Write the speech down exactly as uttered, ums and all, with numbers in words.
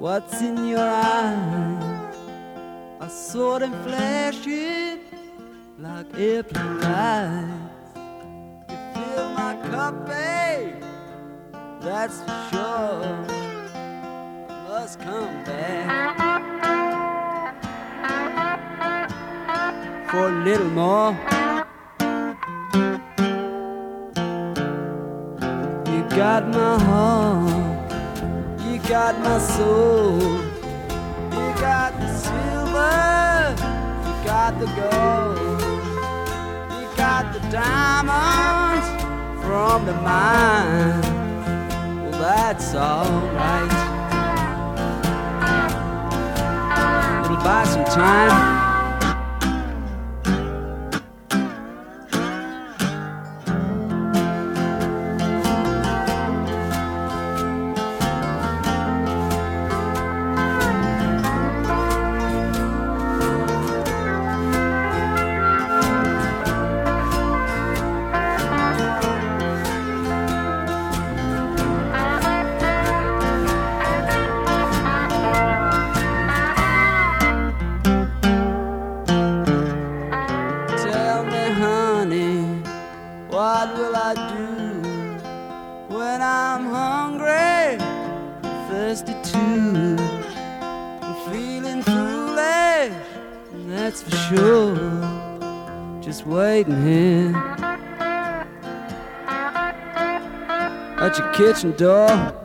What's in your eyes are sort of flashing like airplane lights. You fill my cup, babe, that's for sure. Must come back for a little more. You got my heart, you got my soul, you got the silver, you got the gold, you got the diamonds from the mine. Well, that's alright. It'll buy some time. What will I do when I'm hungry, thirsty too? I'm feeling foolish, that's for sure. Just waiting here at your kitchen door.